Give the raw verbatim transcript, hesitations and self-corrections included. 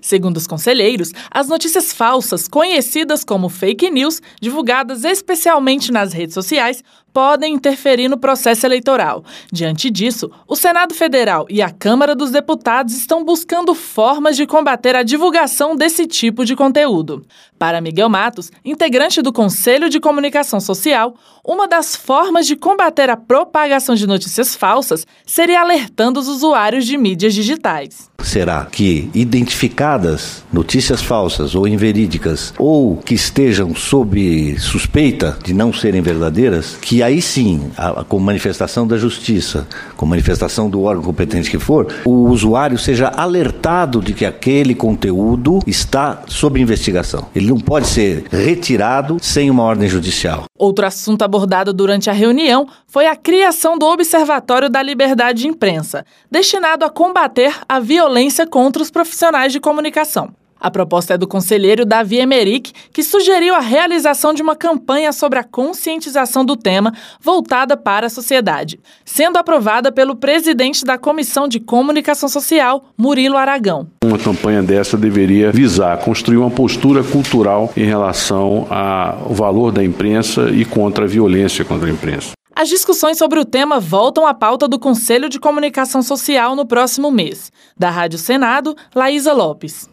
Segundo os conselheiros, as notícias falsas, conhecidas como fake news, divulgadas especialmente nas redes sociais, podem interferir no processo eleitoral. Diante disso, o Senado Federal e a Câmara dos Deputados estão buscando formas de combater a divulgação desse tipo de conteúdo. Para Miguel Matos, integrante do Conselho de Comunicação Social, uma das formas de combater a propagação de notícias falsas seria alertando os usuários de mídias digitais. Será que identificadas notícias falsas ou inverídicas ou que estejam sob suspeita de não serem verdadeiras, que aí sim, a, com manifestação da justiça, com manifestação do órgão competente que for, o usuário seja alertado de que aquele conteúdo está sob investigação. Ele não pode ser retirado sem uma ordem judicial. Outro assunto abordado durante a reunião foi a criação do Observatório da Liberdade de Imprensa, destinado a combater a violência contra os profissionais de comunicação. A proposta é do conselheiro Davi Emerick, que sugeriu a realização de uma campanha sobre a conscientização do tema voltada para a sociedade, sendo aprovada pelo presidente da Comissão de Comunicação Social, Murilo Aragão. Uma campanha dessa deveria visar construir uma postura cultural em relação ao valor da imprensa e contra a violência contra a imprensa. As discussões sobre o tema voltam à pauta do Conselho de Comunicação Social no próximo mês. Da Rádio Senado, Laísa Lopes.